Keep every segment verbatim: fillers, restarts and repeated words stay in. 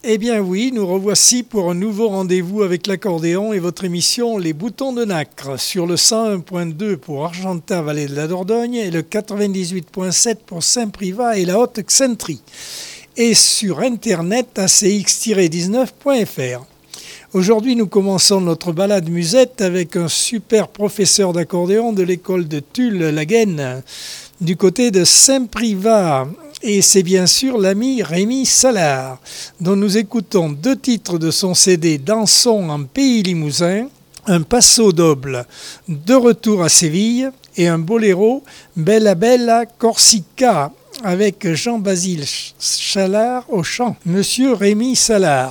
Eh bien oui, nous revoici pour un nouveau rendez-vous avec l'accordéon et votre émission Les Boutons de Nacre sur le cent un point deux pour Argentat, Vallée de la Dordogne et le quatre-vingt-dix-huit point sept pour Saint-Privat et la Haute-Xaintrie et sur internet a c x tiret dix-neuf point f r. Aujourd'hui, nous commençons notre balade musette avec un super professeur d'accordéon de l'école de Tulle-Laguenne du côté de Saint-Privat. Et c'est bien sûr l'ami Rémi Salard, dont nous écoutons deux titres de son C D Dansons en Pays Limousin, un passo doble de retour à Séville et un boléro Bella Bella Corsica avec Jean-Basile Chalard au chant. Monsieur Rémi Salard.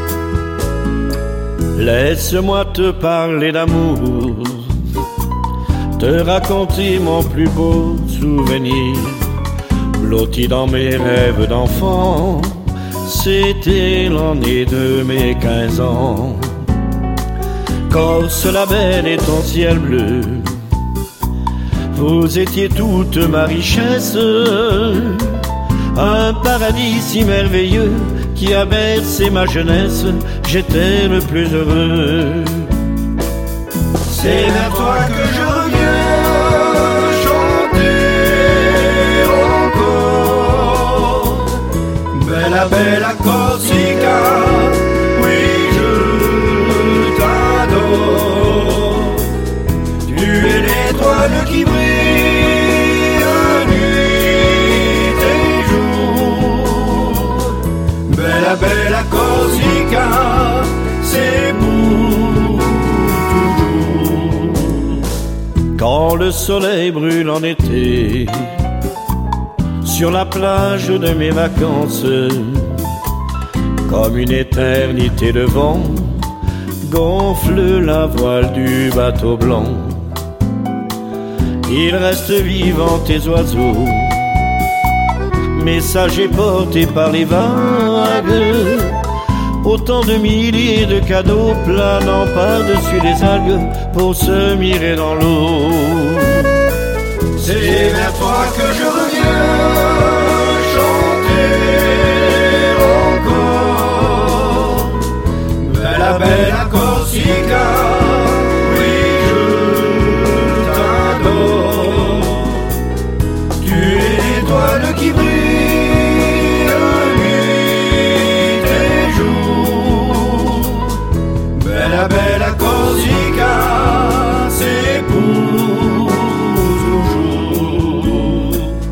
Laisse-moi te parler d'amour, te raconter mon plus beau souvenir. Blotti dans mes rêves d'enfant, c'était l'année de mes quinze ans. Corse la belle et ton ciel bleu, vous étiez toute ma richesse, un paradis si merveilleux qui a bercé ma jeunesse, j'étais le plus heureux. C'est vers toi que je reviens chanter encore. Bella bella Corsica, oui je t'adore. Tu es l'étoile qui brille nuit et jour. Bella bella Corsica, c'est pour toujours. Quand le soleil brûle en été, sur la plage de mes vacances, comme une éternité de vent, gonfle la voile du bateau blanc. Il reste vivant tes oiseaux, messagers portés par les vagues, autant de milliers de cadeaux planant par-dessus les algues pour se mirer dans l'eau. C'est vers toi que je reviens chanter encore. Bella bella Corsica, oui je t'adore. Tu es l'étoile qui brille nuit et jour. Bella bella Corsica, c'est pour toujours.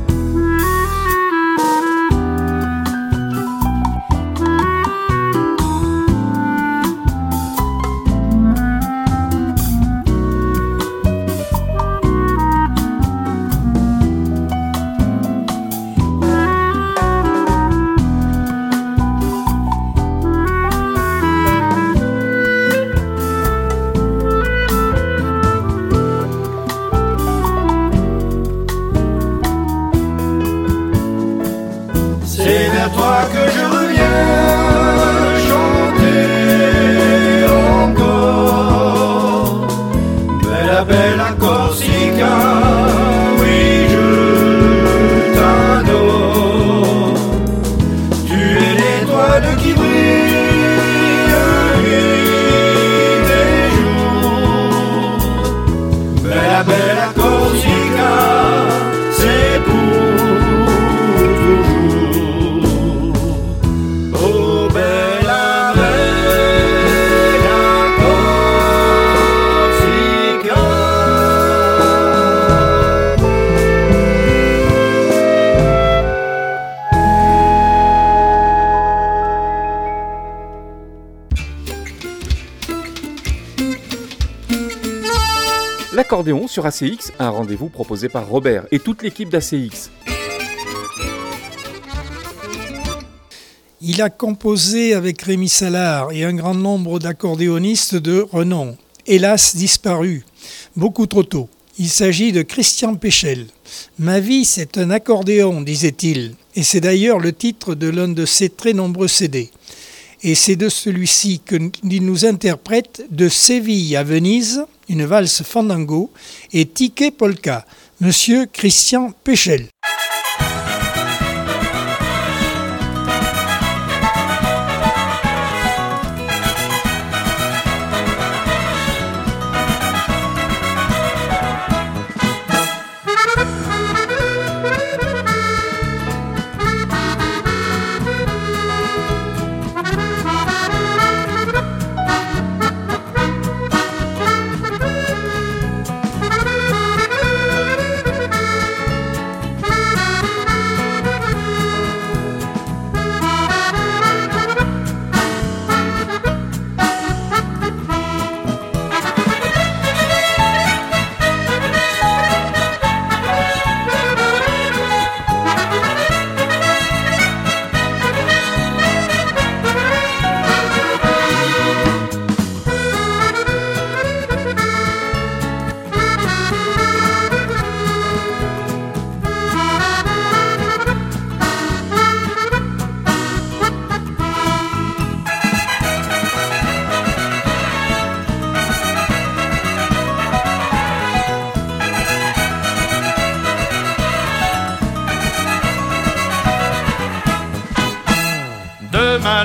C'est vers toi que je reviens chanter encore. Bella bella Corsica, oui je t'adore. Tu es l'étoile qui brille nuit et jour. Bella bella Corsica, c'est pour oh bella bella Corsica. L'accordéon sur A C X, un rendez-vous proposé par Robert et toute l'équipe d'A C X. Il a composé avec Rémi Salard et un grand nombre d'accordéonistes de renom, hélas disparus, beaucoup trop tôt. Il s'agit de Christian Péchel. « Ma vie, c'est un accordéon », disait-il, et c'est d'ailleurs le titre de l'un de ses très nombreux C D. Et c'est de celui-ci qu'il nous interprète de Séville à Venise, une valse fandango, et Ticket Polka, Monsieur Christian Péchel. Thank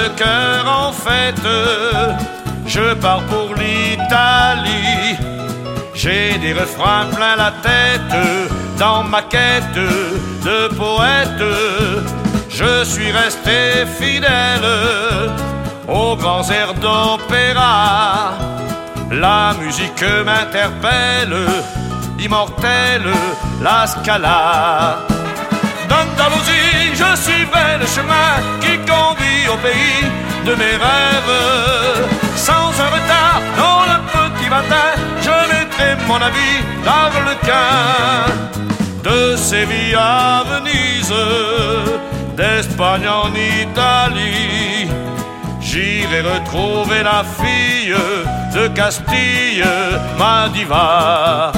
le cœur en fête, je pars pour l'Italie. J'ai des refrains plein la tête, dans ma quête de poète. Je suis resté fidèle aux grands airs d'opéra. La musique m'interpelle, immortelle, la Scala. D'Andalousie, je suivrai le chemin qui conduit au pays de mes rêves. Sans un retard, dans le petit matin, je mettrai mon habit d'Arlequin. De Séville à Venise, d'Espagne en Italie, j'irai retrouver la fille de Castille, ma diva.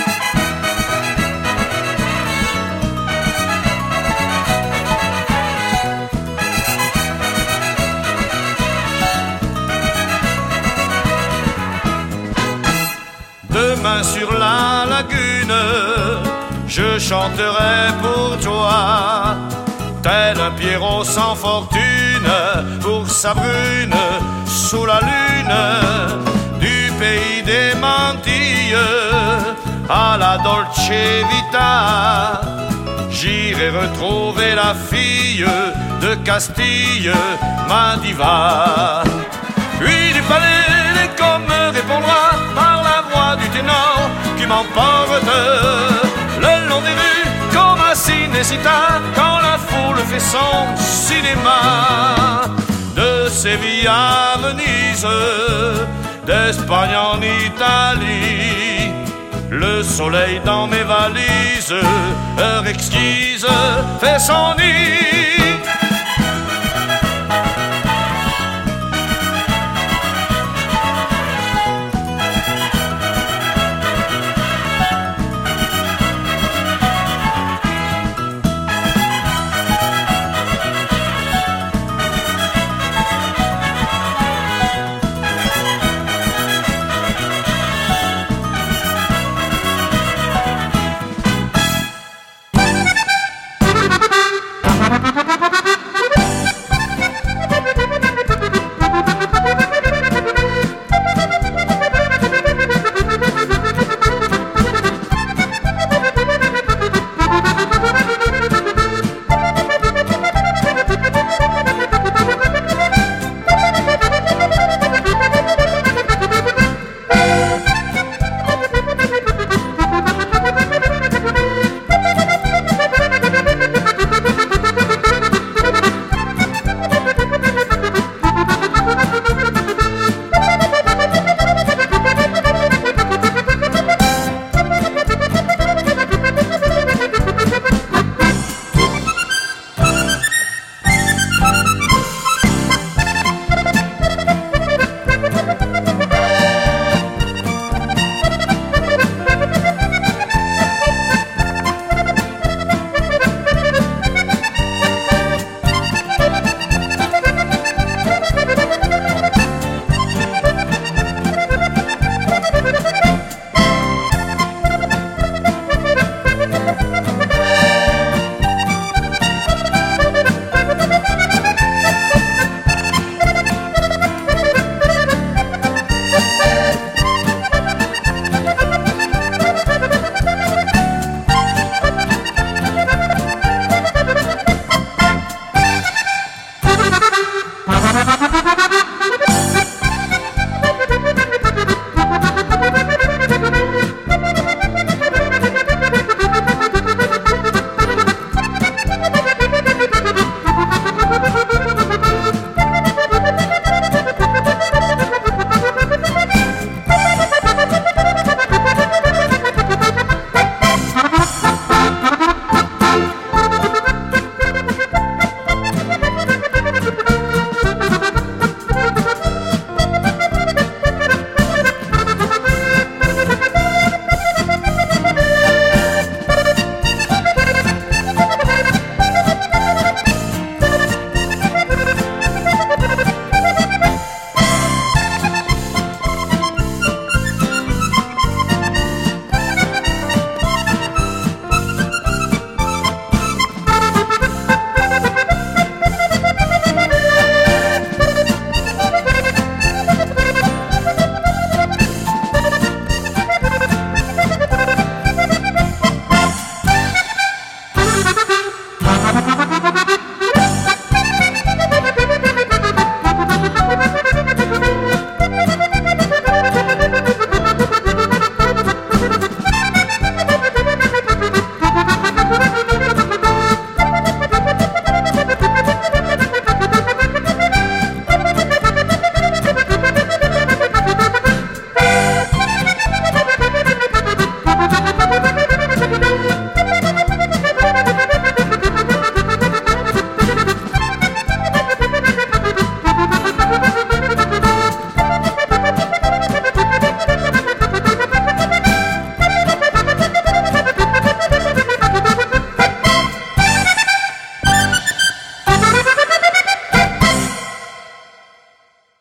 Demain sur la lagune, je chanterai pour toi, tel un Pierrot sans fortune, pour sa brune, sous la lune, du pays des Mantilles à la Dolce Vita. J'irai retrouver la fille de Castille, ma diva. Puis du palais, l'écho me répondra par la voix du ténor qui m'emporte le long des rues comme un Cinecittà quand la foule fait son cinéma. De Séville à Venise, d'Espagne en Italie, le soleil dans mes valises, heure exquise, fait son nid.